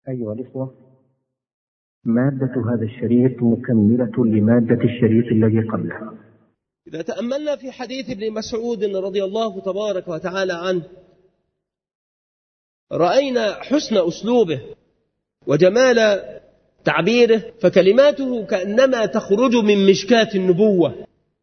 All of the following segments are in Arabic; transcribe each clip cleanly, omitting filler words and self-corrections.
أيها الإخوة، مادة هذا الشريط مكملة لمادة الشريط الذي قبله. إذا تأملنا في حديث ابن مسعود رضي الله تبارك وتعالى عنه، رأينا حسن أسلوبه وجمال تعبيره، فكلماته كأنما تخرج من مشكاة النبوة.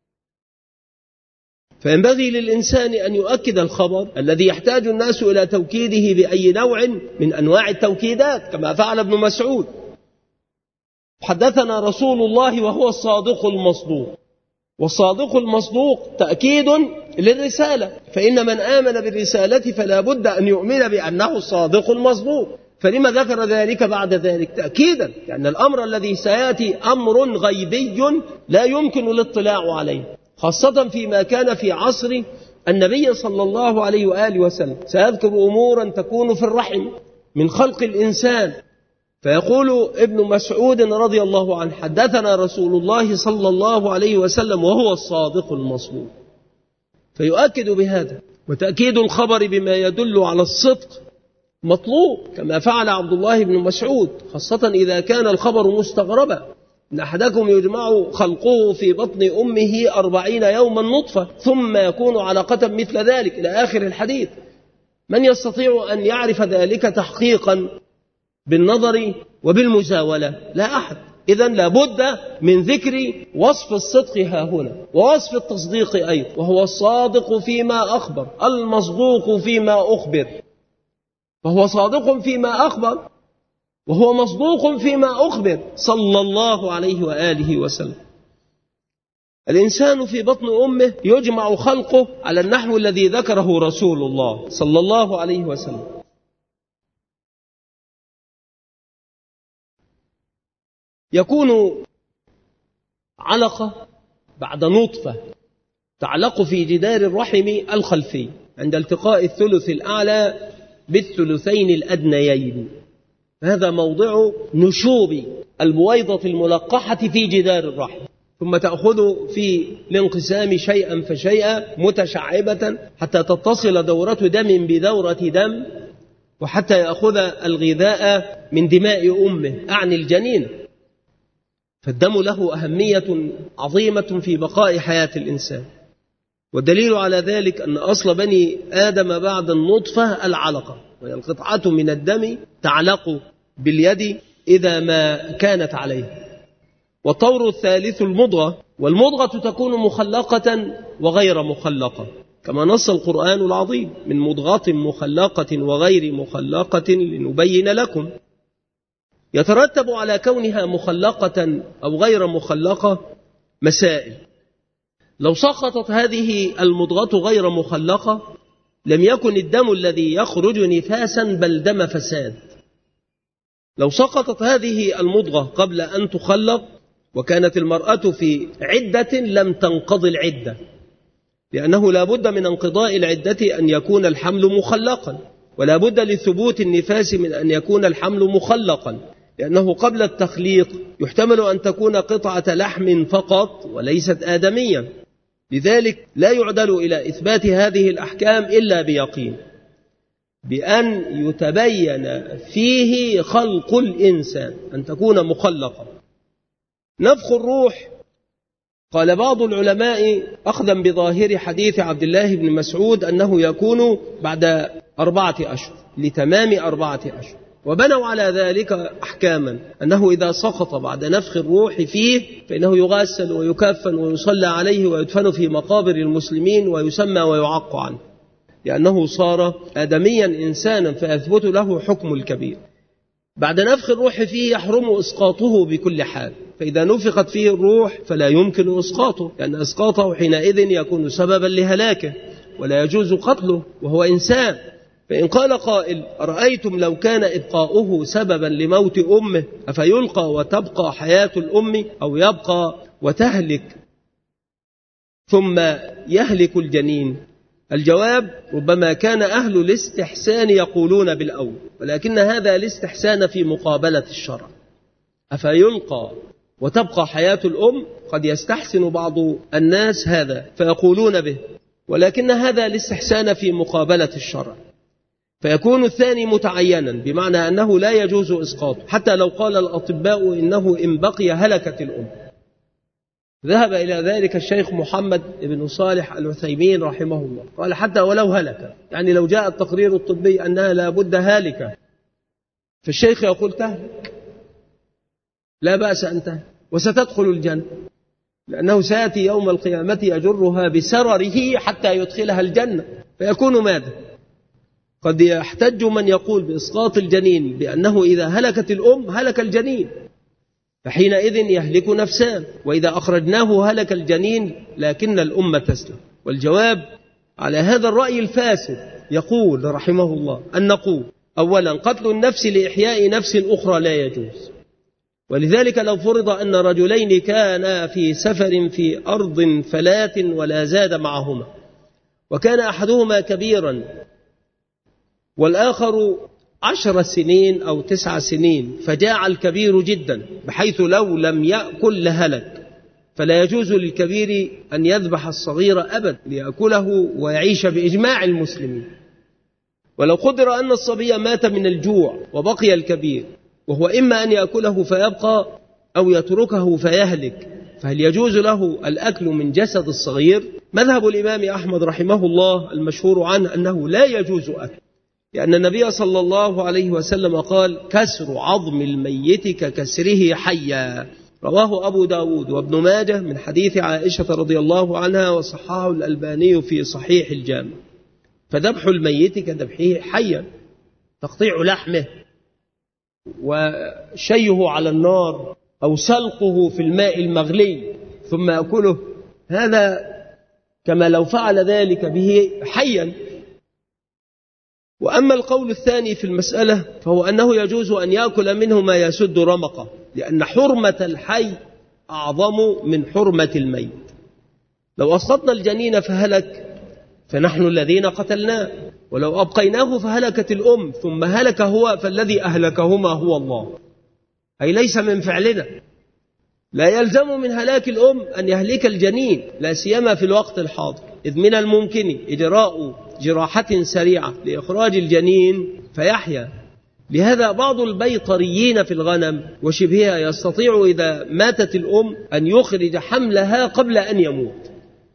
فينبغي للإنسان أن يؤكد الخبر الذي يحتاج الناس إلى توكيده بأي نوع من أنواع التوكيدات، كما فعل ابن مسعود. حدثنا رسول الله وهو الصادق المصدوق، والصادق المصدوق تأكيد للرسالة، فإن من آمن بالرسالة فلا بد أن يؤمن بأنه الصادق المصدوق. فلما ذكر ذلك بعد ذلك؟ تأكيدا، لأن الأمر الذي سيأتي أمر غيبي لا يمكن الاطلاع عليه، خاصة فيما كان في عصر النبي صلى الله عليه وآله وسلم. سيذكر أمورا تكون في الرحم من خلق الإنسان، فيقول ابن مسعود رضي الله عنه: حدثنا رسول الله صلى الله عليه وسلم وهو الصادق المصدوق. فيؤكد بهذا، وتأكيد الخبر بما يدل على الصدق مطلوب، كما فعل عبد الله بن مسعود، خاصة إذا كان الخبر مستغربا: إن أحدكم يجمع خلقه في بطن أمه 40 يوما نطفة ثم يكون علقة مثل ذلك إلى آخر الحديث. من يستطيع أن يعرف ذلك تحقيقا بالنظر وبالمزاولة؟ لا أحد. إذن لابد من ذكر وصف الصدق ها هنا، ووصف التصديق أيضا، وهو الصادق فيما أخبر المصدوق فيما أخبر. فهو صادق فيما أخبر وهو مصدوق فيما أخبر صلى الله عليه وآله وسلم. الإنسان في بطن أمه يجمع خلقه على النحو الذي ذكره رسول الله صلى الله عليه وسلم. يكون علقة بعد نطفة تعلق في جدار الرحم الخلفي عند التقاء الثلث الأعلى بالثلثين الأدنيين. هذا موضع نشوب البويضة الملقحة في جدار الرحم، ثم تأخذ في الانقسام شيئا فشيئا متشعبة حتى تتصل دورة دم بدورة دم، وحتى يأخذ الغذاء من دماء أمه، أعني الجنين. فالدم له أهمية عظيمة في بقاء حياة الإنسان، والدليل على ذلك أن أصل بني آدم بعد النطفة العلقة، وهي القطعة من الدم تعلق باليد إذا ما كانت عليه. والطور الثالث المضغة، والمضغة تكون مخلقة وغير مخلقة، كما نص القرآن العظيم: من مضغة مخلقة وغير مخلقة لنبين لكم. يترتب على كونها مخلقة أو غير مخلقة مسائل. لو سقطت هذه المضغة غير مخلقة لم يكن الدم الذي يخرج نفاسا بل دم فساد. لو سقطت هذه المضغة قبل أن تخلق وكانت المرأة في عدة لم تنقضي العدة، لأنه لا بد من انقضاء العدة أن يكون الحمل مخلقا، ولا بد لثبوت النفاس من أن يكون الحمل مخلقا، لأنه قبل التخليق يحتمل أن تكون قطعة لحم فقط وليست آدميا. لذلك لا يعدل إلى إثبات هذه الأحكام إلا بيقين، بأن يتبين فيه خلق الإنسان، أن تكون مخلقة. نفخ الروح، قال بعض العلماء أخذا بظاهر حديث عبد الله بن مسعود أنه يكون بعد 4 أشهر، لتمام 4 أشهر، وبنوا على ذلك أحكاما، أنه إذا سقط بعد نفخ الروح فيه فإنه يغسل ويكفن ويصلى عليه ويدفن في مقابر المسلمين ويسمى ويعق عنه، لأنه صار آدميا إنسانا فيثبت له حكم الكبير. بعد نفخ الروح فيه يحرم إسقاطه بكل حال، فإذا نفخت فيه الروح فلا يمكن إسقاطه، لأن إسقاطه حينئذ يكون سببا لهلاكه ولا يجوز قتله وهو إنسان. فإن قال قائل: أرأيتم لو كان إبقاؤه سببا لموت أمه أفيلقى وتبقى حياة الأم، أو يبقى وتهلك ثم يهلك الجنين؟ الجواب: ربما كان أهل الاستحسان يقولون بالأول، ولكن هذا الاستحسان في مقابلة الشرع. أفيلقى وتبقى حياة الأم قد يستحسن بعض الناس هذا فيقولون به، ولكن هذا الاستحسان في مقابلة الشرع. فيكون الثاني متعينا، بمعنى أنه لا يجوز إسقاطه، حتى لو قال الأطباء إنه إن بقي هلكت الأم. ذهب إلى ذلك الشيخ محمد بن صالح العثيمين رحمه الله، قال حتى ولو هلك، يعني لو جاء التقرير الطبي أنها لا بد هالكة، فالشيخ يقول تهلك، لا بأس أن تهلك وستدخل الجنة، لأنه سيأتي يوم القيامة يجرها بسرره حتى يدخلها الجنة، فيكون ماذا؟ قد يحتج من يقول بإسقاط الجنين بأنه إذا هلكت الأم هلك الجنين، فحينئذ يهلك نفسان، وإذا أخرجناه هلك الجنين لكن الأم تسلم. والجواب على هذا الرأي الفاسد يقول رحمه الله أن نقول: أولا، قتل النفس لإحياء نفس أخرى لا يجوز، ولذلك لو فرض أن رجلين كانا في سفر في أرض فلاة ولا زاد معهما، وكان أحدهما كبيرا والآخر 10 سنين أو 9 سنين، فجاع الكبير جدا بحيث لو لم يأكل لهلك، فلا يجوز للكبير أن يذبح الصغير أبد ليأكله ويعيش بإجماع المسلمين. ولو قدر أن الصبي مات من الجوع وبقي الكبير، وهو إما أن يأكله فيبقى أو يتركه فيهلك، فهل يجوز له الأكل من جسد الصغير؟ مذهب الإمام أحمد رحمه الله المشهور عنه أنه لا يجوز أكل، لأن النبي صلى الله عليه وسلم قال: كسر عظم الميت ككسره حيا، رواه أبو داود وابن ماجه من حديث عائشة رضي الله عنها، وصححه الألباني في صحيح الجامع. فذبح الميت كذبحه حيا، تقطيع لحمه وشيه على النار أو سلقه في الماء المغلي ثم يأكله، هذا كما لو فعل ذلك به حيا. وأما القول الثاني في المسألة فهو أنه يجوز أن يأكل منه ما يسد رمقه، لأن حرمة الحي أعظم من حرمة الميت. لو أسقطنا الجنين فهلك فنحن الذين قتلناه، ولو أبقيناه فهلكت الأم ثم هلك هو، فالذي أهلكهما هو الله، أي ليس من فعلنا. لا يلزم من هلاك الأم أن يهلك الجنين، لا سيما في الوقت الحاضر، إذ من الممكن إجراء جراحة سريعة لإخراج الجنين فيحيا. لهذا بعض البيطريين في الغنم وشبهها يستطيع إذا ماتت الأم أن يخرج حملها قبل أن يموت.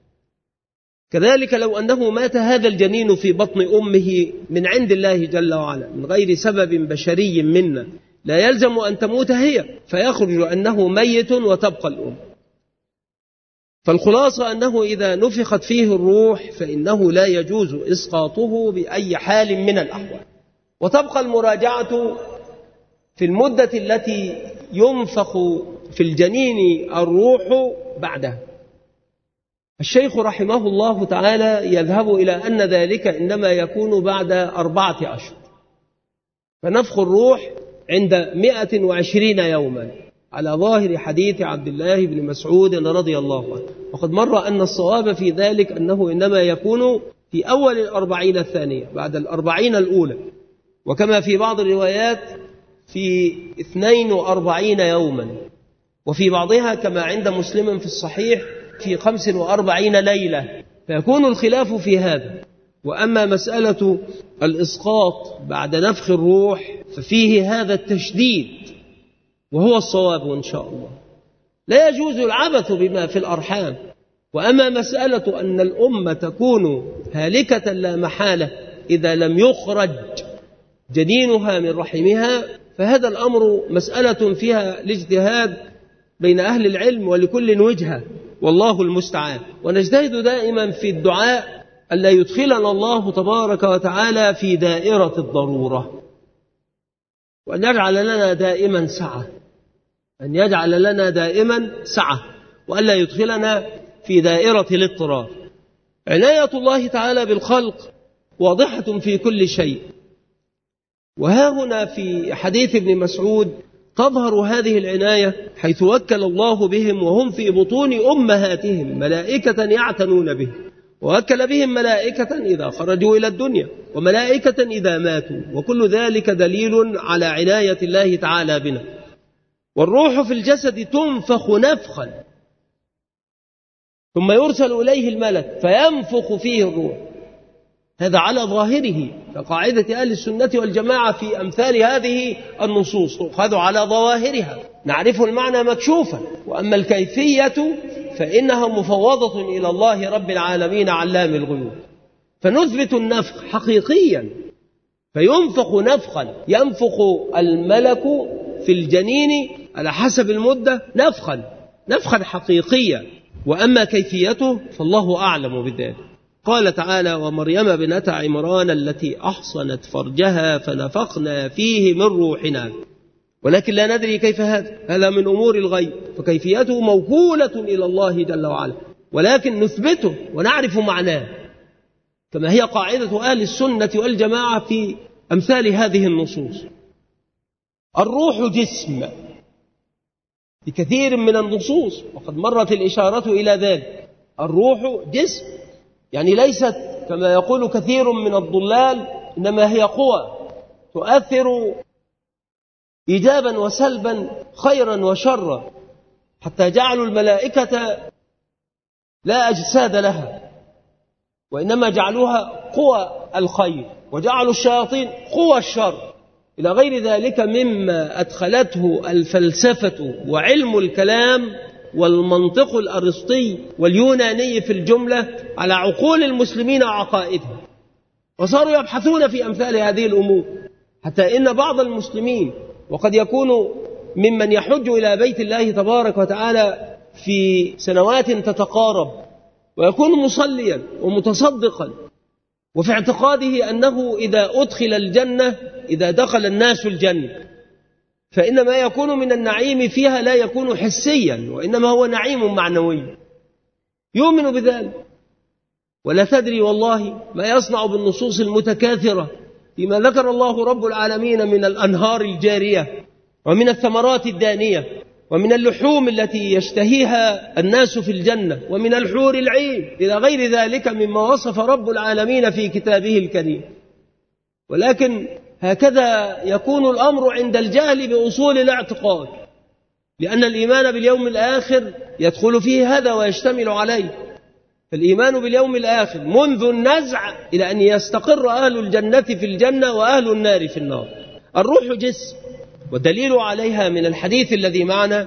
كذلك لو أنه مات هذا الجنين في بطن أمه من عند الله جل وعلا من غير سبب بشري منا، لا يلزم أن تموت هي، فيخرج أنه ميت وتبقى الأم. فالخلاصة أنه إذا نفخت فيه الروح فإنه لا يجوز إسقاطه بأي حال من الأحوال، وتبقى المراجعة في المدة التي ينفخ في الجنين الروح بعدها. الشيخ رحمه الله تعالى يذهب إلى أن ذلك إنما يكون بعد 4 أشهر، فنفخ الروح عند 120 يوما على ظاهر حديث عبد الله بن مسعود رضي الله عنه. وقد مر أن الصواب في ذلك أنه إنما يكون في أول 40 الثانية بعد 40 الأولى، وكما في بعض الروايات في 42 يوما، وفي بعضها كما عند مسلم في الصحيح في 45 ليلة، فيكون الخلاف في هذا. وأما مسألة الإسقاط بعد نفخ الروح ففيه هذا التشديد، وهو الصواب إن شاء الله. لا يجوز العبث بما في الأرحام. وأما مسألة أن الأمة تكون هالكة لا محالة إذا لم يخرج جنينها من رحمها، فهذا الأمر مسألة فيها الاجتهاد بين أهل العلم، ولكل وجهة، والله المستعان. ونجتهد دائما في الدعاء ألا يدخلنا الله تبارك وتعالى في دائرة الضرورة، وأن يجعل لنا دائما سعة، أن يجعل لنا دائما سعة، وألا يدخلنا في دائرة الاضطرار. عناية الله تعالى بالخلق واضحة في كل شيء، وها هنا في حديث ابن مسعود تظهر هذه العناية، حيث وكل الله بهم وهم في بطون أمهاتهم ملائكة يعتنون به، ووكل بهم ملائكة إذا خرجوا إلى الدنيا، وملائكة إذا ماتوا، وكل ذلك دليل على عناية الله تعالى بنا. والروح في الجسد تنفخ نفخا ثم يرسل إليه الملك فينفخ فيه الروح، هذا على ظاهره، فقاعدة أهل السنة والجماعة في أمثال هذه النصوص تؤخذ على ظواهرها، نعرف المعنى مكشوفا، وأما الكيفية فإنها مفوضة إلى الله رب العالمين علام الغيوب. فنثبت النفخ حقيقيا، فينفخ نفخا، ينفخ الملك في الجنين على حسب المدة نفخا حقيقيا، وأما كيفيته فالله أعلم بذلك. قال تعالى: ومريم بنت عمران التي أحصنت فرجها فنفخنا فيه من روحنا، ولكن لا ندري كيف هذا من أمور الغيب، فكيفيته موكولة إلى الله جل وعلا، ولكن نثبته ونعرف معناه، كما هي قاعدة أهل السنة والجماعة في أمثال هذه النصوص. الروح جسم بكثير من النصوص، وقد مرت الإشارة إلى ذلك. الروح جسم، يعني ليست كما يقول كثير من الضلال، إنما هي قوى تؤثر إيجابا وسلبا، خيرا وشرا، حتى جعلوا الملائكة لا أجساد لها، وإنما جعلوها قوى الخير، وجعلوا الشياطين قوى الشر، إلى غير ذلك مما أدخلته الفلسفة وعلم الكلام والمنطق الأرسطي واليوناني في الجملة على عقول المسلمين وعقائدهم، وصاروا يبحثون في أمثال هذه الأمور، حتى إن بعض المسلمين، وقد يكون ممن يحج إلى بيت الله تبارك وتعالى في سنوات تتقارب، ويكون مصليا ومتصدقا، وفي اعتقاده أنه إذا أدخل الجنة، إذا دخل الناس الجنة، فإن ما يكون من النعيم فيها لا يكون حسيا، وإنما هو نعيم معنوي، يؤمن بذلك، ولا تدري والله ما يصنع بالنصوص المتكاثرة فيما ذكر الله رب العالمين من الأنهار الجارية، ومن الثمرات الدانية، ومن اللحوم التي يشتهيها الناس في الجنة، ومن الحور العين، إلى غير ذلك مما وصف رب العالمين في كتابه الكريم. ولكن هكذا يكون الأمر عند الجهل بأصول الاعتقاد، لأن الإيمان باليوم الآخر يدخل فيه هذا ويشتمل عليه. فالإيمان باليوم الآخر منذ النزع إلى أن يستقر أهل الجنة في الجنة وأهل النار في النار. الروح جسم، والدليل عليها من الحديث الذي معنا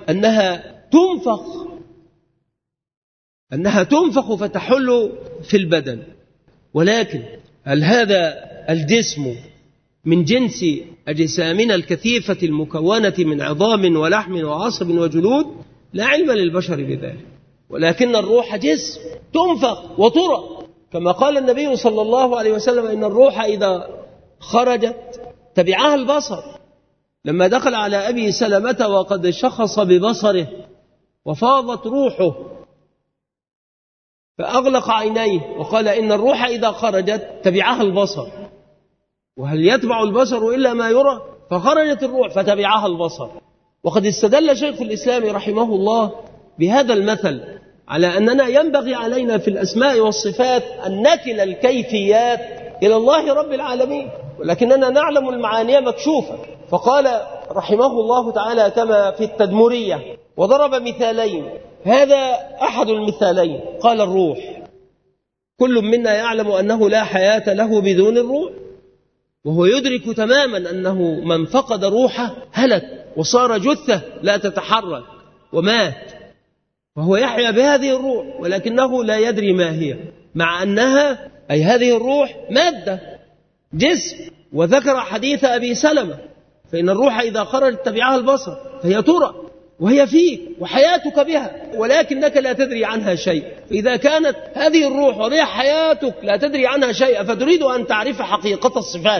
أنها تنفخ فتحل في البدن. ولكن هل هذا الجسم من جنس أجسامنا الكثيفة المكونة من عظام ولحم وعصب وجلود؟ لا علم للبشر بذلك، ولكن الروح جسم تنفخ وترى، كما قال النبي صلى الله عليه وسلم: إن الروح إذا خرجت تبعها البصر. لما دخل على أبي سلمة وقد شخص ببصره وفاضت روحه، فأغلق عينيه وقال: إن الروح إذا خرجت تبعها البصر، وهل يتبع البصر إلا ما يرى؟ فخرجت الروح فتبعها البصر. وقد استدل شيخ الإسلام رحمه الله بهذا المثل على أننا ينبغي علينا في الأسماء والصفات أن نكل الكيفيات إلى الله رب العالمين، ولكننا نعلم المعاني مكشوفة. فقال رحمه الله تعالى كما في التدمرية، وضرب مثالين، هذا أحد المثالين، قال: الروح كل منا يعلم أنه لا حياة له بدون الروح، وهو يدرك تماما أنه من فقد روحه هلك وصار جثة لا تتحرك ومات، وهو يحيا بهذه الروح ولكنه لا يدري ما هي، مع أنها أي هذه الروح مادة جسم. وذكر حديث أبي سلمة: فإن الروح إذا خرجت تبعها البصر، فهي ترى وهي فيك وحياتك بها، ولكنك لا تدري عنها شيء. فإذا كانت هذه الروح وهي حياتك لا تدري عنها شيء، فتريد أن تعرف حقيقة الصفات،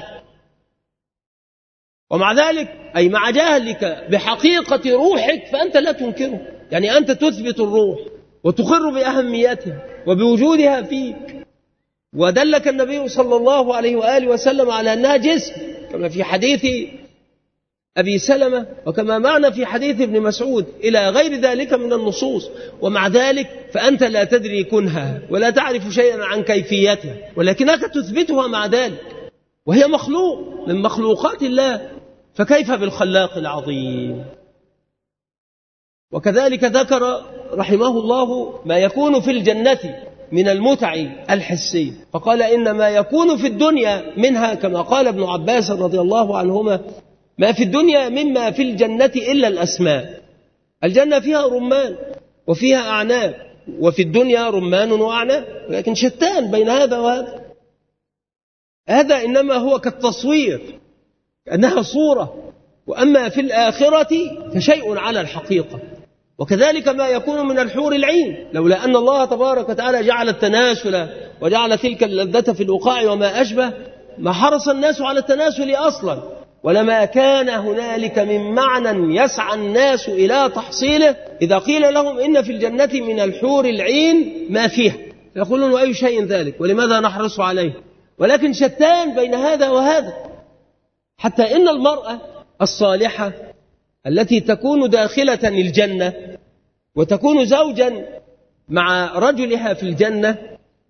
ومع ذلك أي مع جهلك بحقيقة روحك فأنت لا تنكره، يعني أنت تثبت الروح وتقر بأهميتها وبوجودها فيك. ودلك النبي صلى الله عليه وآله وسلم على أنها جسم، كما في حديث أبي سلمة وكما معنا في حديث ابن مسعود إلى غير ذلك من النصوص. ومع ذلك فأنت لا تدري كنها ولا تعرف شيئا عن كيفيتها، ولكنك تثبتها مع ذلك، وهي مخلوق من مخلوقات الله، فكيف بالخلاق العظيم؟ وكذلك ذكر رحمه الله ما يكون في الجنة من المتع الحسية. فقال إن ما يكون في الدنيا منها كما قال ابن عباس رضي الله عنهما ما في الدنيا مما في الجنة إلا الأسماء. الجنة فيها رمان وفيها أعناب، وفي الدنيا رمان وأعناب، لكن شتان بين هذا وهذا. هذا إنما هو كالتصوير كأنها صورة، وأما في الآخرة فشيء على الحقيقة. وكذلك ما يكون من الحور العين، لولا أن الله تبارك وتعالى جعل التناسل وجعل تلك اللذة في الوقاع وما أشبه ما حرص الناس على التناسل أصلا، ولما كان هنالك من معنى يسعى الناس إلى تحصيله إذا قيل لهم إن في الجنة من الحور العين ما فيها، يقولون أي شيء ذلك ولماذا نحرص عليه؟ ولكن شتان بين هذا وهذا، حتى إن المرأة الصالحة التي تكون داخلة الجنة وتكون زوجا مع رجلها في الجنة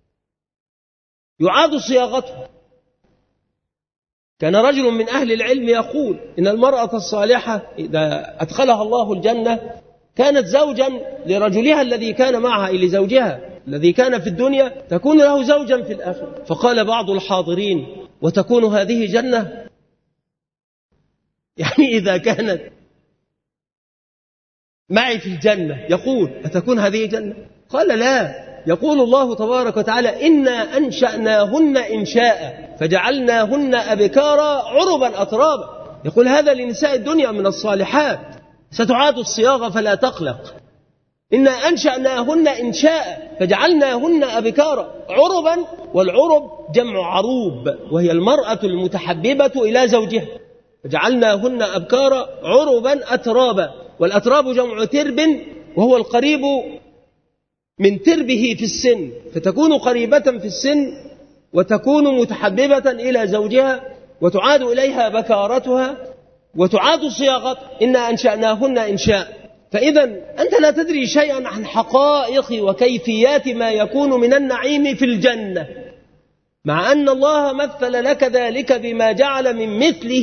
يعاد صياغتها. كان رجل من أهل العلم يقول إن المرأة الصالحة إذا أدخلها الله الجنة كانت زوجا لرجلها الذي كان معها، إلى زوجها الذي كان في الدنيا تكون له زوجا في الآخرة. فقال بعض الحاضرين وتكون هذه جنة؟ يعني إذا كانت معي في الجنة يقول أتكون هذه جنة؟ قال لا، يقول الله تبارك وتعالى إنا أنشأناهن إنشاء فجعلناهن أبكارا عربا أترابا. يقول هذا لنساء الدنيا من الصالحات، ستعاد الصياغة فلا تقلق. إنا أنشأناهن إنشاء فجعلناهن أبكارا عربا، والعرب جمع عروب وهي المرأة المتحببة إلى زوجها، فجعلناهن أبكارا عربا أترابا، والأتراب جمع ترب وهو القريب من تربه في السن، فتكون قريبة في السن وتكون متحببة إلى زوجها وتعاد إليها بكارتها وتعاد صياغة إنا أنشأناهن إنشاء. فإذا أنت لا تدري شيئا عن حقائق وكيفيات ما يكون من النعيم في الجنة، مع أن الله مثل لك ذلك بما جعل من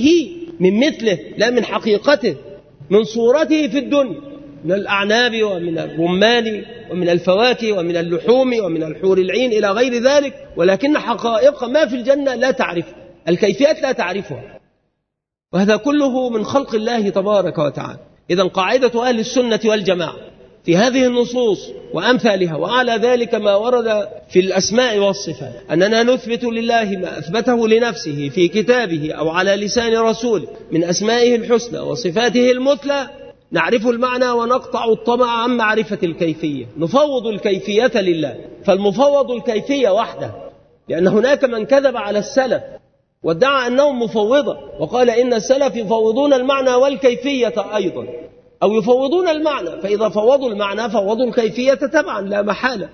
مثله لا من حقيقته، من صورته في الدنيا، من الأعناب ومن الرمان ومن الفواكه ومن اللحوم ومن الحور العين إلى غير ذلك، ولكن حقائق ما في الجنة لا تعرفها، الكيفيات لا تعرفها، وهذا كله من خلق الله تبارك وتعالى. إذن قاعدة أهل السنة والجماعة في هذه النصوص وأمثالها وعلى ذلك ما ورد في الأسماء والصفات أننا نثبت لله ما أثبته لنفسه في كتابه أو على لسان رسوله من أسمائه الحسنى وصفاته المثلى، نعرف المعنى ونقطع الطمع عن معرفة الكيفية، نفوض الكيفية لله، فالمفوض الكيفية وحده، لأن هناك من كذب على السلف وادعى أنهم مفوضة وقال إن السلف يفوضون المعنى والكيفية أيضا، أو يفوضون المعنى، فإذا فوضوا المعنى فوضوا الكيفية تبعا لا محالة،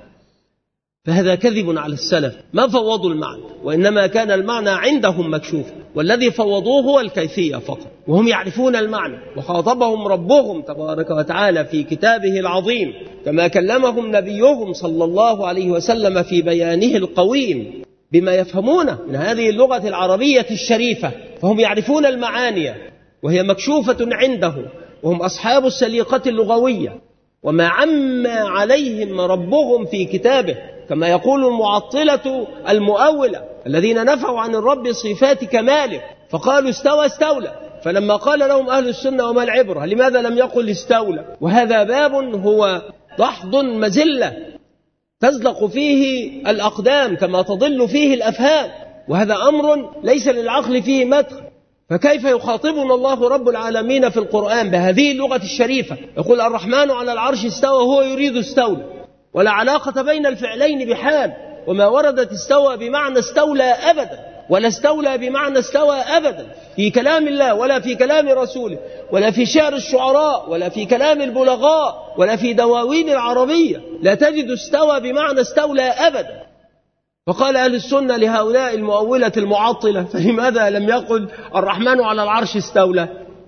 فهذا كذب على السلف، ما فوضوا المعنى وإنما كان المعنى عندهم مكشوفا، والذي فوضوه هو الكيفية فقط، وهم يعرفون المعنى. وخاطبهم ربهم تبارك وتعالى في كتابه العظيم كما كلمهم نبيهم صلى الله عليه وسلم في بيانه القويم بما يفهمونه من هذه اللغة العربية الشريفة، فهم يعرفون المعاني وهي مكشوفة عندهم، وهم أصحاب السليقة اللغوية، وما عم عليهم ربهم في كتابه، كما يقول المعطلة المؤولة الذين نفوا عن الرب صفات كماله فقالوا استولى، فلما قال لهم أهل السنة وما العبرة لماذا لم يقل استولى؟ وهذا باب هو ضحض مزلة تزلق فيه الأقدام كما تضل فيه الأفهام، وهذا أمر ليس للعقل فيه مدخل. فكيف يخاطبنا الله رب العالمين في القرآن بهذه اللغة الشريفة؟ يقول الرحمن على العرش استوى وهو يريد استولى، ولا علاقة بين الفعلين بحال، وما وردت استوى بمعنى استولى أبدا، ولا استولى بمعنى استوى أبدا في كلام الله ولا في كلام رسوله ولا في شعر الشعراء ولا في كلام البلغاء ولا في دواوين العربية، لا تجد استوى بمعنى استولى أبدا. فقال أهل السنة لهؤلاء المؤولة المعطلة فلماذا لم يقل الرحمن على العرش استولى؟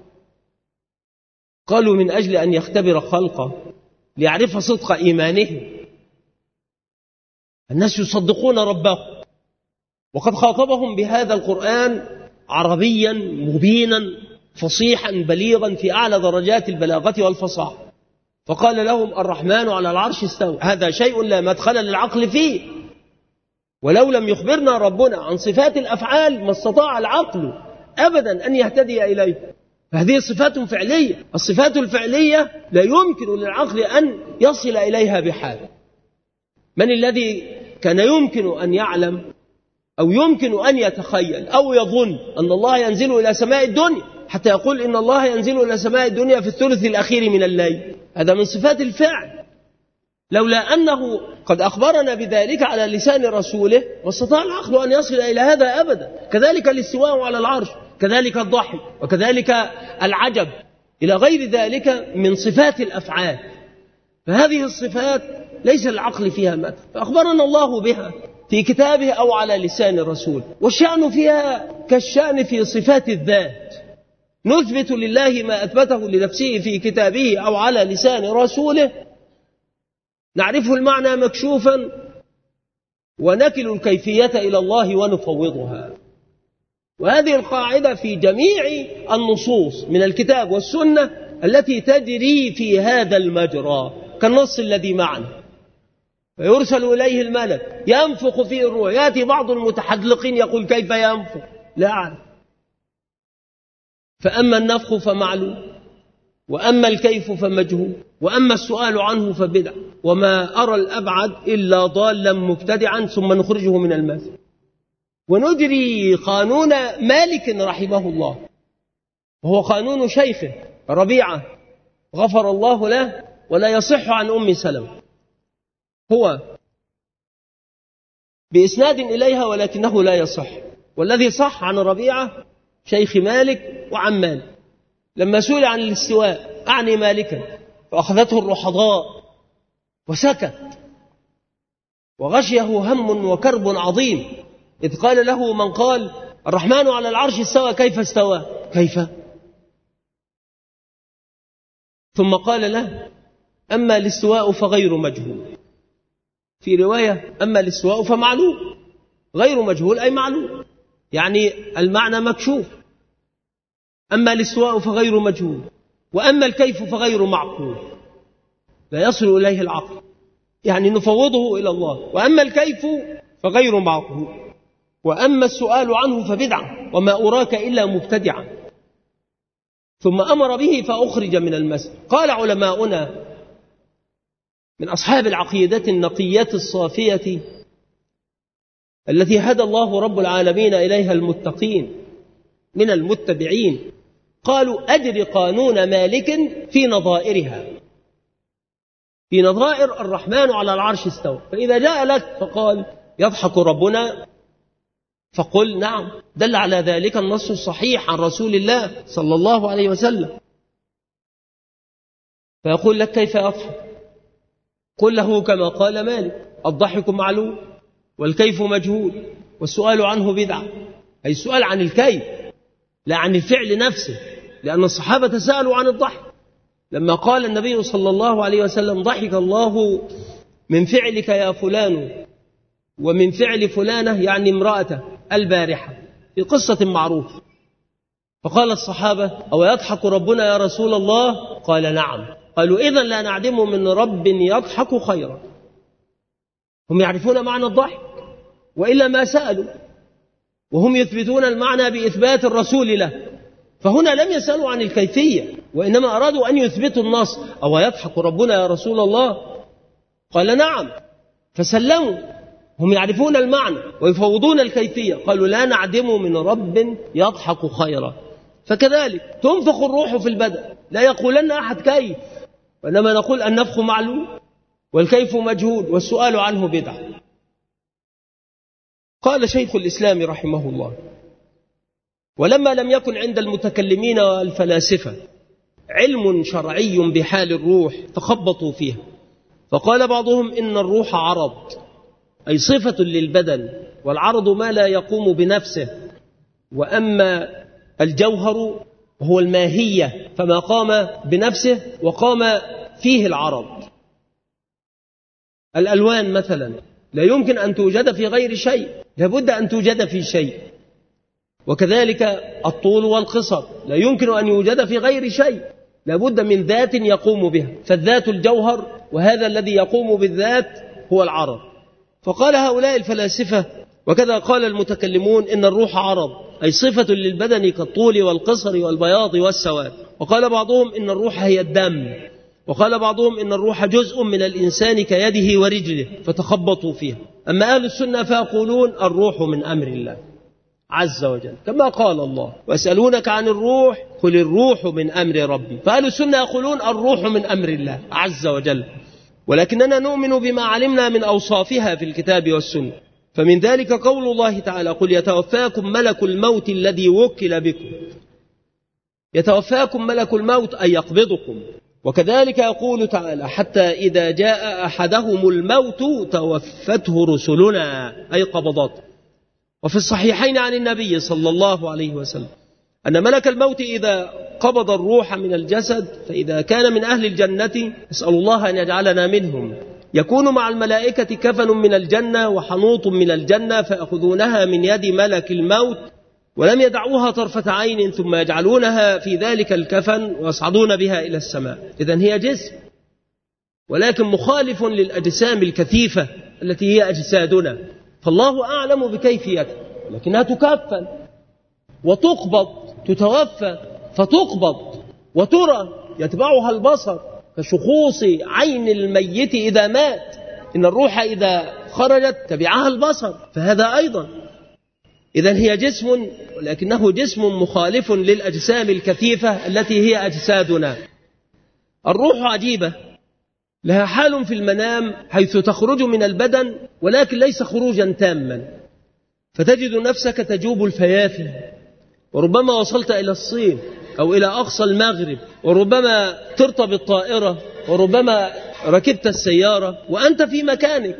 قالوا من أجل أن يختبر خلقه ليعرف صدق إيمانه. الناس يصدقون ربه، وقد خاطبهم بهذا القرآن عربيا مبينا فصيحا بليغا في أعلى درجات البلاغة والفصاحة، فقال لهم الرحمن على العرش استوى. هذا شيء لا مدخل للعقل فيه، ولو لم يخبرنا ربنا عن صفات الأفعال ما استطاع العقل أبدا أن يهتدي إليه. فهذه صفات فعلية. الصفات الفعلية لا يمكن للعقل أن يصل إليها بحال. من الذي كان يمكن أن يعلم أو يمكن أن يتخيل أو يظن أن الله ينزل إلى سماء الدنيا حتى يقول إن الله ينزل إلى سماء الدنيا في الثلث الأخير من الليل؟ هذا من صفات الفعل. لولا أنه قد أخبرنا بذلك على لسان رسوله ما استطاع العقل أن يصل إلى هذا أبدا. كذلك الاستواء على العرش، كذلك الضحك، وكذلك العجب، إلى غير ذلك من صفات الأفعال. فهذه الصفات ليس العقل فيها مدخل، فأخبرنا الله بها في كتابه أو على لسان الرسول. والشأن فيها كالشأن في صفات الذات، نثبت لله ما أثبته لنفسه في كتابه أو على لسان رسوله، نعرفه المعنى مكشوفا ونكل الكيفية إلى الله ونفوضها. وهذه القاعدة في جميع النصوص من الكتاب والسنة التي تجري في هذا المجرى، كالنص الذي معنا. فيرسل إليه الملك ينفخ فيه الروح، يأتي بعض المتحدلقين يقول كيف ينفخ؟ لا أعرف. فأما النفخ فمعلوم، وأما الكيف فمجهول، وأما السؤال عنه فبدع، وما أرى الأبعد إلا ضالا مبتدعا ثم نخرجه من المسجد. ونجري قانون مالك رحمه الله، وهو قانون شيخه ربيعة غفر الله له، ولا يصح عن أم سلمة، هو بإسناد إليها ولكنه لا يصح. والذي صح عن ربيعة شيخ مالك وعن مالك لما سئل عن الاستواء أعني مالكا فأخذته الرحضاء وسكت، وغشيه هم وكرب عظيم إذ قال له من قال الرحمن على العرش استوى كيف استوى؟ كيف؟ ثم قال له أما الاستواء فغير مجهول، في رواية أما الاستواء فمعلوم، غير مجهول أي معلوم، يعني المعنى مكشوف. أما الاستواء فغير مجهول، وأما الكيف فغير معقول، لا يصل إليه العقل، يعني نفوضه إلى الله. وأما الكيف فغير معقول، وأما السؤال عنه فبدعة، وما أراك إلا مبتدعا. ثم أمر به فأخرج من المسجد. قال علماؤنا من أصحاب العقيدة النقية الصافية التي هدى الله رب العالمين إليها المتقين من المتبعين، قالوا أجر قانون مالك في نظائرها، في نظائر الرحمن على العرش استوى. فإذا جاء لك فقال يضحك ربنا فقل نعم، دل على ذلك النص الصحيح عن رسول الله صلى الله عليه وسلم. فيقول لك كيف يضحك؟ قل له كما قال مالك الضحك معلوم والكيف مجهول والسؤال عنه بدعة، أي السؤال عن الكيف لا عن الفعل نفسه، لأن الصحابة سألوا عن الضحك لما قال النبي صلى الله عليه وسلم ضحك الله من فعلك يا فلان ومن فعل فلانة، يعني امرأته البارحة، في قصة معروفة. فقال الصحابة أو يضحك ربنا يا رسول الله؟ قال نعم. قالوا إذن لا نعدم من رب يضحك خيرا. هم يعرفون معنى الضحك وإلا ما سألوا، وهم يثبتون المعنى بإثبات الرسول له. فهنا لم يسألوا عن الكيفية، وإنما أرادوا أن يثبتوا النص أو يضحك ربنا يا رسول الله؟ قال نعم، فسلموا. هم يعرفون المعنى ويفوضون الكيفية، قالوا لا نعدم من رب يضحك خيرا. فكذلك تنفخ الروح في البدن، لا يقولن أحد كيف، وإنما نقول النفخ معلوم والكيف مجهول والسؤال عنه بدعة. قال شيخ الإسلام رحمه الله ولما لم يكن عند المتكلمين والفلاسفة علم شرعي بحال الروح تخبطوا فيها، فقال بعضهم إن الروح عرض، أي صفة للبدن، والعرض ما لا يقوم بنفسه، وأما الجوهر هو الماهية فما قام بنفسه وقام فيه العرض. الألوان مثلا لا يمكن أن توجد في غير شيء، لابد أن توجد في شيء. وكذلك الطول والقصر لا يمكن أن يوجد في غير شيء، لابد من ذات يقوم بها، فالذات الجوهر، وهذا الذي يقوم بالذات هو العرض. فقال هؤلاء الفلاسفة وكذا قال المتكلمون إن الروح عرض، أي صفة للبدن كالطول والقصر والبياض والسواد. وقال بعضهم إن الروح هي الدم، وقال بعضهم إن الروح جزء من الإنسان كيده ورجله فتخبطوا فيها. أما أهل السنة فيقولون الروح من أمر الله عز وجل، كما قال الله ويسألونك عن الروح قل الروح من أمر ربي. فأهل السنة يقولون الروح من أمر الله عز وجل، ولكننا نؤمن بما علمنا من أوصافها في الكتاب والسنة. فمن ذلك قول الله تعالى قل يتوفاكم ملك الموت الذي وكل بكم. يتوفاكم ملك الموت أي يقبضكم. وكذلك يقول تعالى حتى إذا جاء أحدهم الموت توفته رسلنا أي قبضته. وفي الصحيحين عن النبي صلى الله عليه وسلم أن ملك الموت إذا قبض الروح من الجسد فإذا كان من أهل الجنة، نسأل الله أن يجعلنا منهم، يكون مع الملائكة كفن من الجنة وحنوط من الجنة فيأخذونها من يد ملك الموت ولم يدعوها طرفة عين ثم يجعلونها في ذلك الكفن ويصعدون بها إلى السماء. إذن هي جسم، ولكن مخالف للأجسام الكثيفة التي هي أجسادنا، فالله أعلم بكيفيتها، لكنها تكفن وتقبض، تتوفى فتقبض وترى يتبعها البصر كشخوص عين الميت إذا مات، إن الروح إذا خرجت تبعها البصر، فهذا أيضا. إذن هي جسم، ولكنه جسم مخالف للأجسام الكثيفة التي هي أجسادنا. الروح عجيبة، لها حال في المنام حيث تخرج من البدن ولكن ليس خروجا تاما، فتجد نفسك تجوب الفيافي، وربما وصلت إلى الصين أو إلى أقصى المغرب، وربما ترتب الطائرة، وربما ركبت السيارة وأنت في مكانك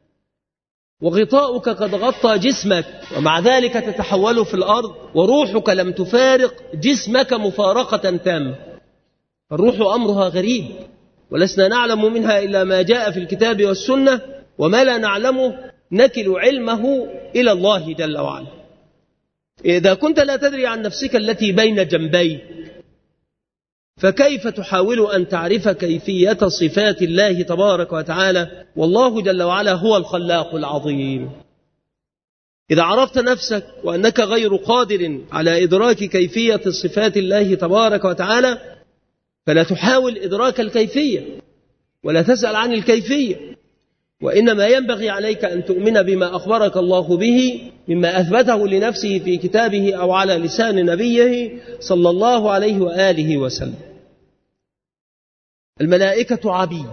وغطاؤك قد غطى جسمك، ومع ذلك تتحول في الأرض وروحك لم تفارق جسمك مفارقة تامة. الروح أمرها غريب، ولسنا نعلم منها إلا ما جاء في الكتاب والسنة، وما لا نعلمه نكل علمه إلى الله جل وعلا. إذا كنت لا تدري عن نفسك التي بين جنبيك، فكيف تحاول أن تعرف كيفية صفات الله تبارك وتعالى، والله جل وعلا هو الخلاق العظيم. إذا عرفت نفسك وأنك غير قادر على إدراك كيفية صفات الله تبارك وتعالى، فلا تحاول إدراك الكيفية ولا تسأل عن الكيفية، وإنما ينبغي عليك أن تؤمن بما أخبرك الله به مما أثبته لنفسه في كتابه أو على لسان نبيه صلى الله عليه وآله وسلم. الملائكة عبيد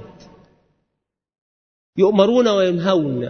يؤمرون وينهون،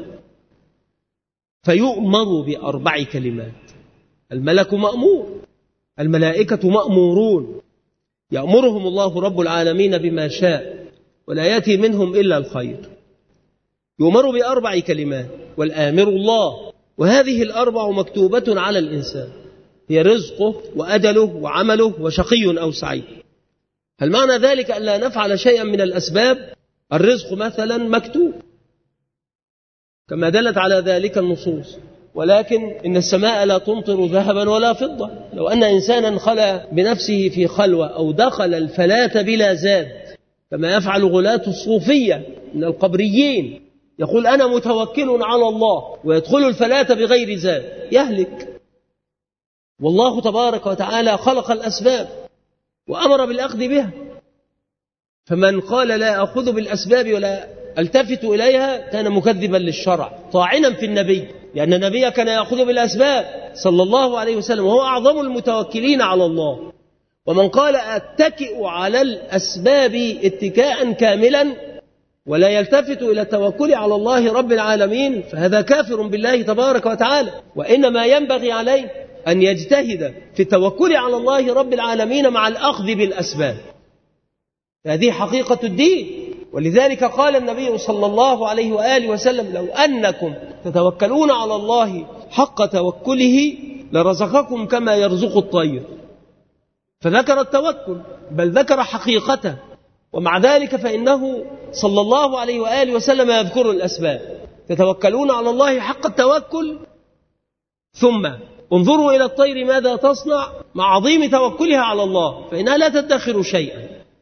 فيؤمر بأربع كلمات. الملك مأمور، الملائكة مأمورون، يأمرهم الله رب العالمين بما شاء ولا يأتي منهم إلا الخير. يؤمر بأربع كلمات، والآمر الله، وهذه الأربع مكتوبة على الإنسان، هي رزقه وأجله وعمله وشقي أو سعيد. هل معنى ذلك أن لا نفعل شيئا من الأسباب؟ الرزق مثلا مكتوب كما دلت على ذلك النصوص، ولكن إن السماء لا تمطر ذهبا ولا فضة. لو أن إنسانا خلى بنفسه في خلوة أو دخل الفلاة بلا زاد كما يفعل غلاة الصوفية من القبريين، يقول أنا متوكل على الله ويدخل الفلاة بغير زاد، يهلك. والله تبارك وتعالى خلق الأسباب وأمر بالأخذ بها، فمن قال لا أخذ بالأسباب ولا التفت إليها كان مكذبا للشرع طاعنا في النبي، لأن النبي كان يأخذ بالأسباب صلى الله عليه وسلم، وهو أعظم المتوكلين على الله. ومن قال أتكئ على الأسباب اتكاء كاملا ولا يلتفت إلى التوكل على الله رب العالمين فهذا كافر بالله تبارك وتعالى. وإنما ينبغي عليه أن يجتهد في التوكل على الله رب العالمين مع الأخذ بالأسباب، هذه حقيقة الدين. ولذلك قال النبي صلى الله عليه وآله وسلم لو أنكم تتوكلون على الله حق توكله لرزقكم كما يرزق الطير، فذكر التوكل بل ذكر حقيقته، ومع ذلك فإنه صلى الله عليه وآله وسلم يذكر الأسباب. تتوكلون على الله حق التوكل، ثم انظروا إلى الطير ماذا تصنع، مع عظيم توكلها على الله فإنها لا تدخر شيئا،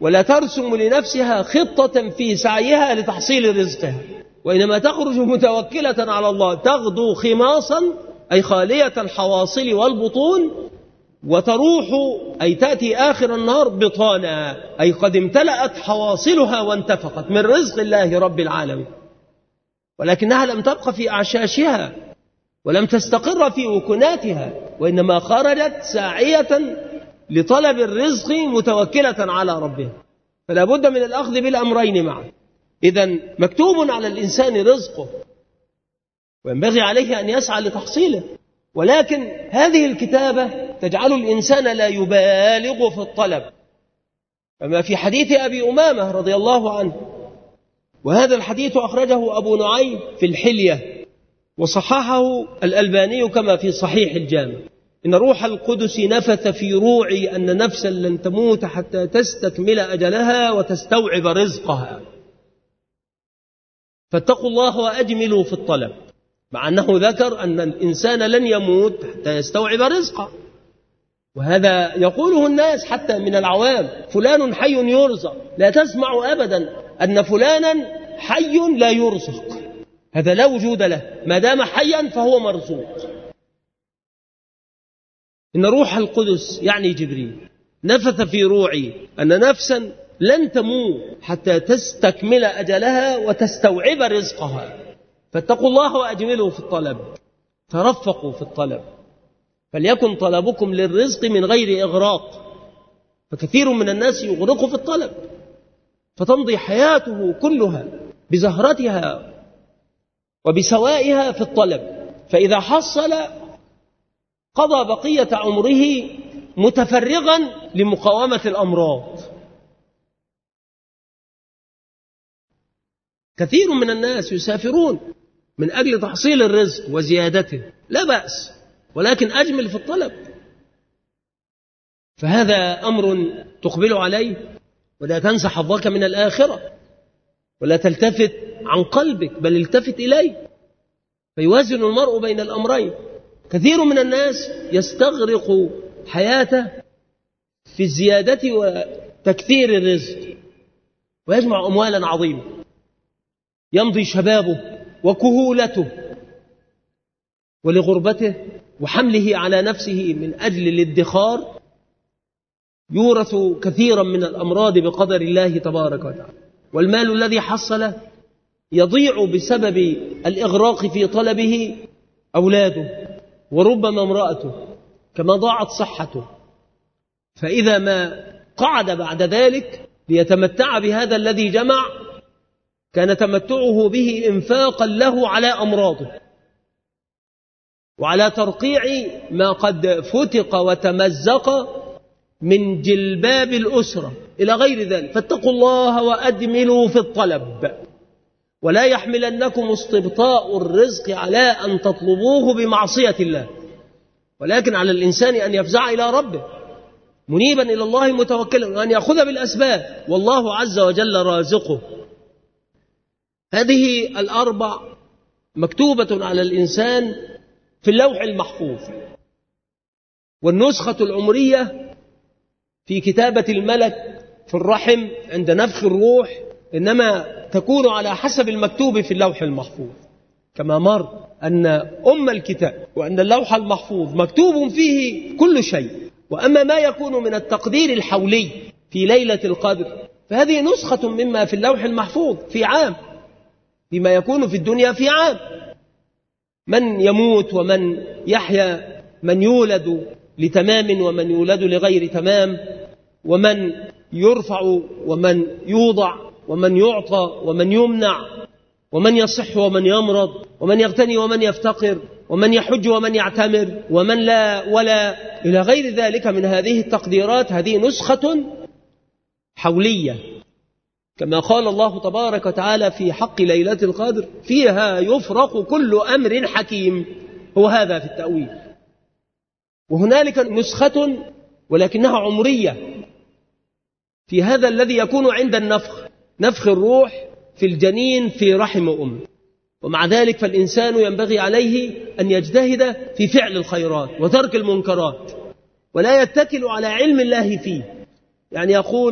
ولا ترسم لنفسها خطة في سعيها لتحصيل رزقها، وإنما تخرج متوكلة على الله، تغدو خماصا أي خالية الحواصل والبطون، وتروح أي تأتي آخر النهار بطانا أي قد امتلأت حواصلها وانتفقت من رزق الله رب العالمين، ولكنها لم تبقى في أعشاشها ولم تستقر في وكناتها، وإنما خرجت ساعية لطلب الرزق متوكلة على ربها. فلا بد من الأخذ بالأمرين معا. إذن مكتوب على الإنسان رزقه وينبغي عليه أن يسعى لتحصيله، ولكن هذه الكتابة تجعل الإنسان لا يبالغ في الطلب، كما في حديث أبي أمامة رضي الله عنه، وهذا الحديث أخرجه أبو نعيم في الحلية وصححه الألباني كما في صحيح الجامع: إن روح القدس نفث في روعي أن نفسا لن تموت حتى تستكمل أجلها وتستوعب رزقها، فاتقوا الله وأجملوا في الطلب، مع أنه ذكر أن الإنسان لن يموت حتى يستوعب رزقه، وهذا يقوله الناس حتى من العوام: فلان حي يرزق. لا تسمع أبدا أن فلانا حي لا يرزق، هذا لا وجود له، ما دام حيا فهو مرزوق. إن روح القدس يعني جبريل نفث في روعي أن نفسا لن تموت حتى تستكمل أجلها وتستوعب رزقها، فاتقوا الله وأجملوا في الطلب، ترفقوا في الطلب، فليكن طلبكم للرزق من غير إغراق، فكثير من الناس يغرق في الطلب فتمضي حياته كلها بزهرتها وبسوائها في الطلب، فإذا حصل قضى بقية عمره متفرغا لمقاومة الأمراض. كثير من الناس يسافرون من أجل تحصيل الرزق وزيادته، لا بأس، ولكن أجمل في الطلب، فهذا أمر تقبل عليه، ولا تنسى حظك من الآخرة، ولا تلتفت عن قلبك بل التفت إليه، فيوازن المرء بين الأمرين. كثير من الناس يستغرق حياته في الزيادة وتكثير الرزق ويجمع أموالا عظيمة، يمضي شبابه وكهولته ولغربته وحمله على نفسه من أجل الادخار يورث كثيرا من الأمراض بقدر الله تبارك وتعالى، والمال الذي حصله يضيع بسبب الإغراق في طلبه أولاده وربما امرأته، كما ضاعت صحته، فإذا ما قعد بعد ذلك ليتمتع بهذا الذي جمع كان تمتعه به إنفاقا له على أمراضه وعلى ترقيع ما قد فتق وتمزق من جلباب الأسرة إلى غير ذلك. فاتقوا الله وأدملوا في الطلب، ولا يحملنكم استبطاء الرزق على أن تطلبوه بمعصية الله، ولكن على الإنسان أن يفزع إلى ربه منيبا إلى الله متوكلا، وأن يأخذ بالأسباب، والله عز وجل رازقه. هذه الأربع مكتوبة على الإنسان في اللوح المحفوظ، والنسخة العمرية في كتابة الملك في الرحم عند نفخ الروح إنما تكون على حسب المكتوب في اللوح المحفوظ، كما مر أن الكتاب وأن اللوح المحفوظ مكتوب فيه كل شيء. وأما ما يكون من التقدير الحولي في ليلة القدر فهذه نسخة مما في اللوح المحفوظ في عام، بما يكون في الدنيا في عام، من يموت ومن يحيا، من يولد لتمام ومن يولد لغير تمام، ومن يرفع ومن يوضع، ومن يعطى ومن يمنع، ومن يصح ومن يمرض، ومن يغتني ومن يفتقر، ومن يحج ومن يعتمر، ومن لا ولا إلى غير ذلك من هذه التقديرات. هذه نسخة حولية، كما قال الله تبارك وتعالى في حق ليلة القدر: فيها يفرق كل أمر حكيم. هو هذا في التأويل. وهنالك نسخة ولكنها عمرية في هذا الذي يكون عند نفخ الروح في الجنين في رحم أمه. ومع ذلك فالإنسان ينبغي عليه أن يجتهد في فعل الخيرات وترك المنكرات، ولا يتكل على علم الله فيه، يعني يقول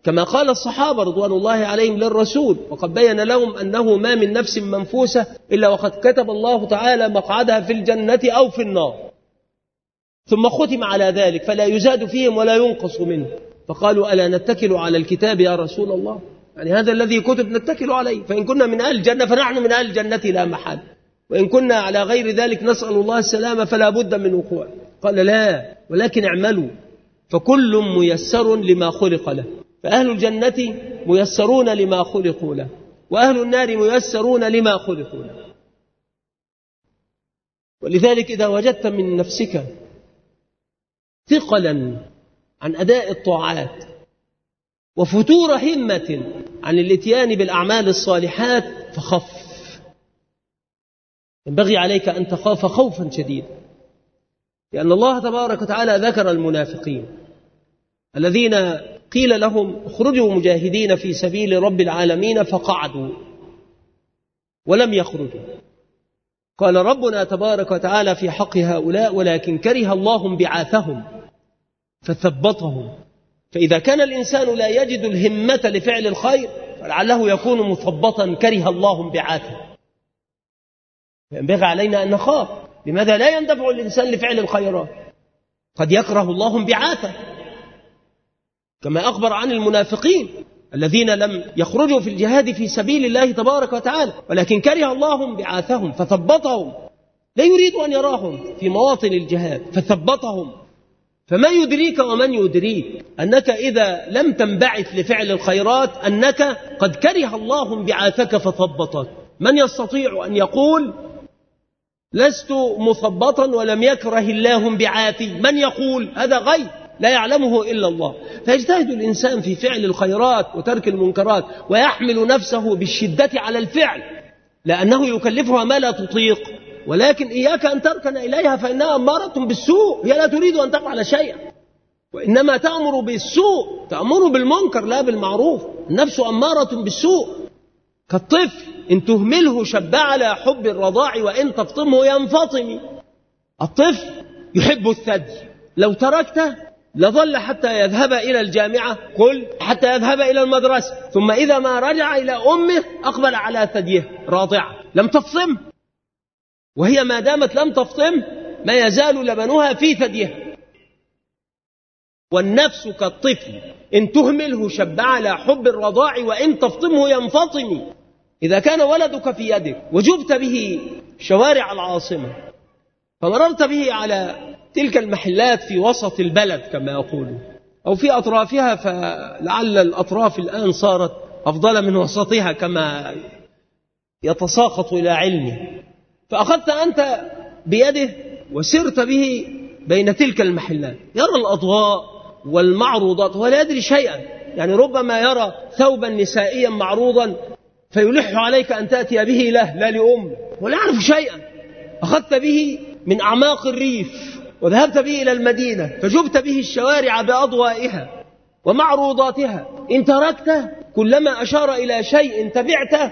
كما قال الصحابة رضوان الله عليهم للرسول، وقد بين لهم أنه ما من نفس منفوسة إلا وقد كتب الله تعالى مقعدها في الجنة أو في النار، ثم ختم على ذلك فلا يزاد فيهم ولا ينقص منه. فقالوا ألا نتكل على الكتاب يا رسول الله؟ يعني هذا الذي كتب نتكل عليه، فإن كنا من أهل الجنة فنحن من أهل الجنة لا محال، وإن كنا على غير ذلك نسأل الله السلامة فلا بد من وقوع. قال لا، ولكن اعملوا فكل ميسر لما خلق له، فأهل الجنة ميسرون لما خلقوا له، وأهل النار ميسرون لما خلقوا له. ولذلك إذا وجدت من نفسك ثقلا عن أداء الطاعات وفتور همة عن الاتيان بالأعمال الصالحات فخف، ينبغي عليك أن تخاف خوفا شديدا، لأن الله تبارك وتعالى ذكر المنافقين الذين قيل لهم اخرجوا مجاهدين في سبيل رب العالمين فقعدوا ولم يخرجوا. قال ربنا تبارك وتعالى في حق هؤلاء ولكن كره الله بعاثهم فثبطهم. فإذا كان الإنسان لا يجد الهمة لفعل الخير فلعله يكون مثبطا كره الله بعاثه. ينبغي علينا أن نخاف. لماذا لا يندفع الإنسان لفعل الخيرات؟ قد يكره الله بعاثه، كما أخبر عن المنافقين الذين لم يخرجوا في الجهاد في سبيل الله تبارك وتعالى، ولكن كره الله بعاثهم فثبطهم، لا يريد أن يراهم في مواطن الجهاد فثبطهم. فما يدريك ومن يدريك أنك إذا لم تنبعث لفعل الخيرات أنك قد كره الله بعاثك فثبطك؟ من يستطيع أن يقول لست مثبطا ولم يكره الله بعاثي؟ من يقول هذا؟ غيب لا يعلمه إلا الله. فيجتهد الإنسان في فعل الخيرات وترك المنكرات ويحمل نفسه بالشدة على الفعل، لأنه يكلفها ما لا تطيق، ولكن إياك أن تركن إليها فإنها أمارة بالسوء، هي لا تريد أن تفعل شيئا وإنما تأمر بالسوء، تأمر بالمنكر لا بالمعروف. النفس أمارة بالسوء كالطفل إن تهمله شب على حب الرضاع وإن تفطمه ينفطم. الطفل يحب الثدي، لو تركته لظل حتى يذهب إلى الجامعة، قل حتى يذهب إلى المدرسة، ثم إذا ما رجع إلى أمه أقبل على ثديه راضعة لم تفطم، وهي ما دامت لم تفطم ما يزال لبنها في ثديها. والنفس كالطفل إن تهمله شب على حب الرضاع وإن تفطمه ينفطم. إذا كان ولدك في يدك وجبت به شوارع العاصمة فمررت به على تلك المحلات في وسط البلد كما يقولون أو في أطرافها، فلعل الأطراف الآن صارت أفضل من وسطها كما يتساقط إلى علمه، فأخذت أنت بيده وسرت به بين تلك المحلات، يرى الأضواء والمعروضات ولا يدري شيئا، يعني ربما يرى ثوبا نسائيا معروضا فيلح عليك أن تأتي به له لا لأم، ولا يعرف شيئا. أخذت به من أعماق الريف وذهبت به إلى المدينة فجبت به الشوارع بأضوائها ومعروضاتها، إن تركته كلما أشار إلى شيء تبعته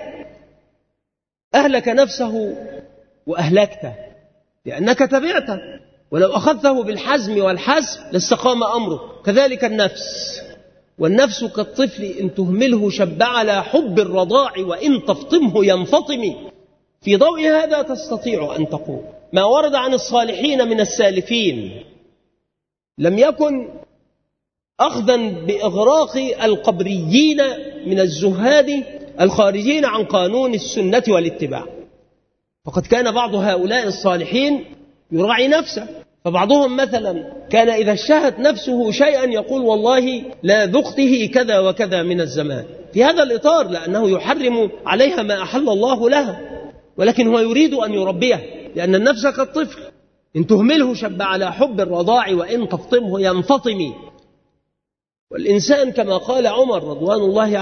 أهلك نفسه وأهلكته لأنك تبعته، ولو أخذته بالحزم والحزم لاستقام أمره. كذلك النفس، والنفس كالطفل إن تهمله شب على حب الرضاع وإن تفطمه ينفطم. في ضوء هذا تستطيع أن تقول ما ورد عن الصالحين من السالفين لم يكن أخذا بإغراق القبريين من الزهاد الخارجين عن قانون السنة والاتباع، فقد كان بعض هؤلاء الصالحين يراعي نفسه، فبعضهم مثلا كان إذا اشتهت نفسه شيئا يقول والله لا ذقته كذا وكذا من الزمان في هذا الإطار، لأنه يحرم عليها ما أحل الله لها، ولكن هو يريد أن يربيه، لأن النفس كالطفل إن تهمله شب على حب الرضاع وإن تفطمه ينفطم. والإنسان كما قال عمر رضوان الله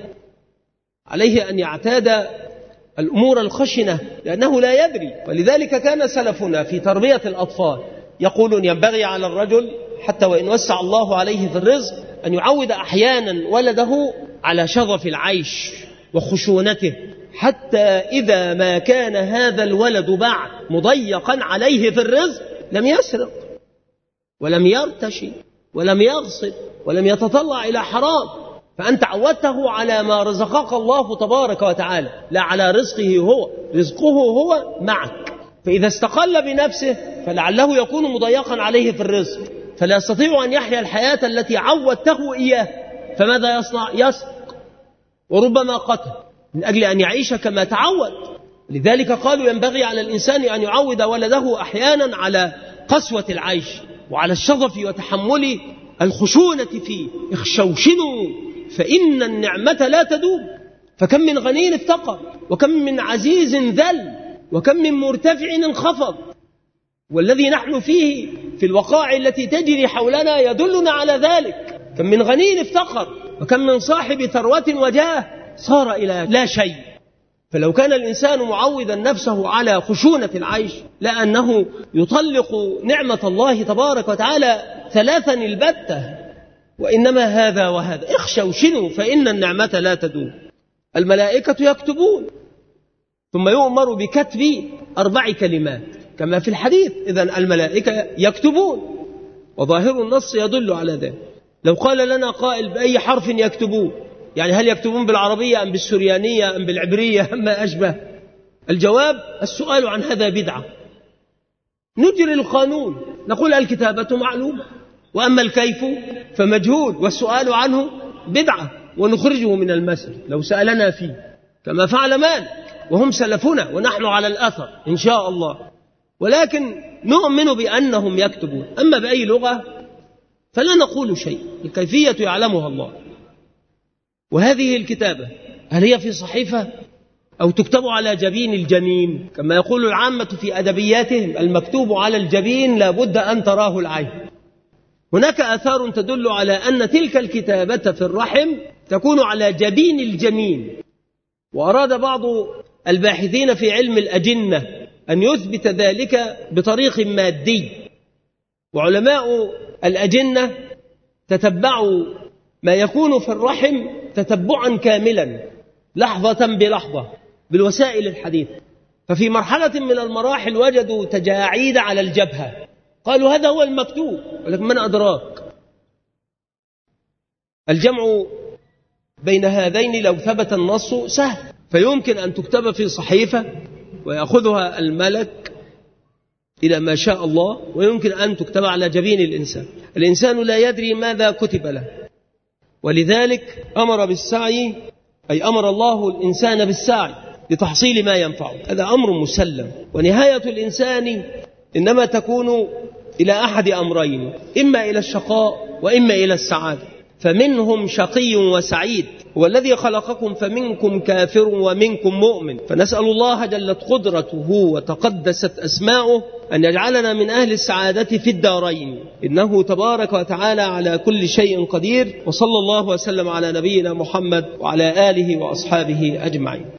عليه أن يعتاد الأمور الخشنة لأنه لا يدري. ولذلك كان سلفنا في تربية الأطفال يقولون ينبغي على الرجل حتى وإن وسع الله عليه في الرزق أن يعود أحيانا ولده على شظف العيش وخشونته، حتى إذا ما كان هذا الولد بعد مضيقا عليه في الرزق لم يسرق ولم يرتشي ولم يغصب ولم يتطلع إلى حرام، فأنت عودته على ما رزقك الله تبارك وتعالى، لا على رزقه هو، رزقه هو معك. فإذا استقل بنفسه فلعله يكون مضيقا عليه في الرزق، فلا يستطيع أن يحيا الحياة التي عودته إياه، فماذا يصنع؟ يسرق وربما قتل من أجل أن يعيش كما تعود. لذلك قالوا ينبغي على الإنسان أن يعود ولده أحيانا على قسوة العيش وعلى الشظف وتحمل الخشونة فيه. اخشوشنوا فإن النعمة لا تدوم. فكم من غني افتقر، وكم من عزيز ذل، وكم من مرتفع انخفض. والذي نحن فيه في الوقائع التي تجري حولنا يدلنا على ذلك. كم من غني افتقر، وكم من صاحب ثروة وجاه صار إلى لا شيء. فلو كان الإنسان معودا نفسه على خشونة العيش لأنه يطلق نعمة الله تبارك وتعالى ثلاثا البتة، وإنما هذا وهذا. اخشوشنوا فإن النعمة لا تدوم. الملائكة يكتبون، ثم يؤمر بكتب 4 كلمات كما في الحديث. إذن الملائكة يكتبون، وظاهر النص يدل على ذلك. لو قال لنا قائل بأي حرف يكتبون، يعني هل يكتبون بالعربية أم بالسريانية أم بالعبرية أم ما أشبه؟ الجواب: السؤال عن هذا بدعة. نجري القانون، نقول الكتابة معلومة، وأما الكيف فمجهول، والسؤال عنه بدعة، ونخرجه من المسجد لو سألنا فيه، كما فعل مالك، وهم سلفنا ونحن على الأثر إن شاء الله. ولكن نؤمن بأنهم يكتبون. أما بأي لغة فلا نقول شيء، الكيفية يعلمها الله. وهذه الكتابة هل هي في صحيفة أو تكتب على جبين الجنين كما يقول العامة في أدبياتهم؟ المكتوب على الجبين لا بد أن تراه العين. هناك آثار تدل على أن تلك الكتابة في الرحم تكون على جبين الجنين. وأراد بعض الباحثين في علم الأجنة أن يثبت ذلك بطريق مادي، وعلماء الأجنة تتبعوا ما يكون في الرحم تتبعا كاملا لحظة بلحظة بالوسائل الحديثة. ففي مرحلة من المراحل وجدوا تجاعيد على الجبهة، قالوا هذا هو المكتوب، ولكن من أدراك؟ الجمع بين هذين لو ثبت النص سهل، فيمكن أن تكتب في صحيفة ويأخذها الملك إلى ما شاء الله، ويمكن أن تكتب على جبين الإنسان. الإنسان لا يدري ماذا كتب له، ولذلك أمر بالسعي، أي أمر الله الإنسان بالسعي لتحصيل ما ينفعه. هذا أمر مسلم. ونهاية الإنسان إنما تكون إلى أحد أمرين: إما إلى الشقاء وإما إلى السعادة. فمنهم شقي وسعيد، هو الذي خلقكم فمنكم كافر ومنكم مؤمن. فنسأل الله جلت قدرته وتقدست أسماؤه أن يجعلنا من أهل السعادة في الدارين، إنه تبارك وتعالى على كل شيء قدير. وصلى الله وسلم على نبينا محمد وعلى آله وأصحابه أجمعين.